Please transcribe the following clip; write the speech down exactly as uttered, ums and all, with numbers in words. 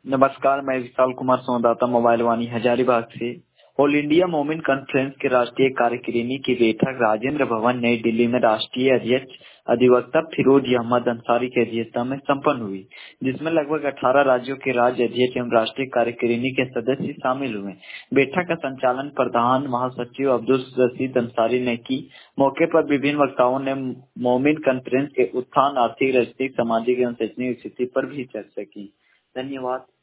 नमस्कार, मैं विशाल कुमार संवाददाता मोबाइल वाणी हजारीबाग से। ऑल इंडिया मोमिन कॉन्फ्रेंस के राष्ट्रीय कार्यकारिणी की बैठक राजेंद्र भवन नई दिल्ली में राष्ट्रीय अध्यक्ष अधिवक्ता फिरोज अहमद अंसारी की अध्यक्षता में संपन्न हुई, जिसमें लगभग अठारह राज्यों के राज्य अध्यक्ष एवं राष्ट्रीय कार्यकारिणी के सदस्य शामिल हुए। बैठक का संचालन प्रधान महासचिव अब्दुल रशीद अंसारी ने की। मौके पर विभिन्न वक्ताओं ने मोमिन कॉन्फ्रेंस के उत्थान, आर्थिक, राजनीतिक, सामाजिक एवं शैक्षणिक स्थिति पर भी चर्चा की। धन्यवाद।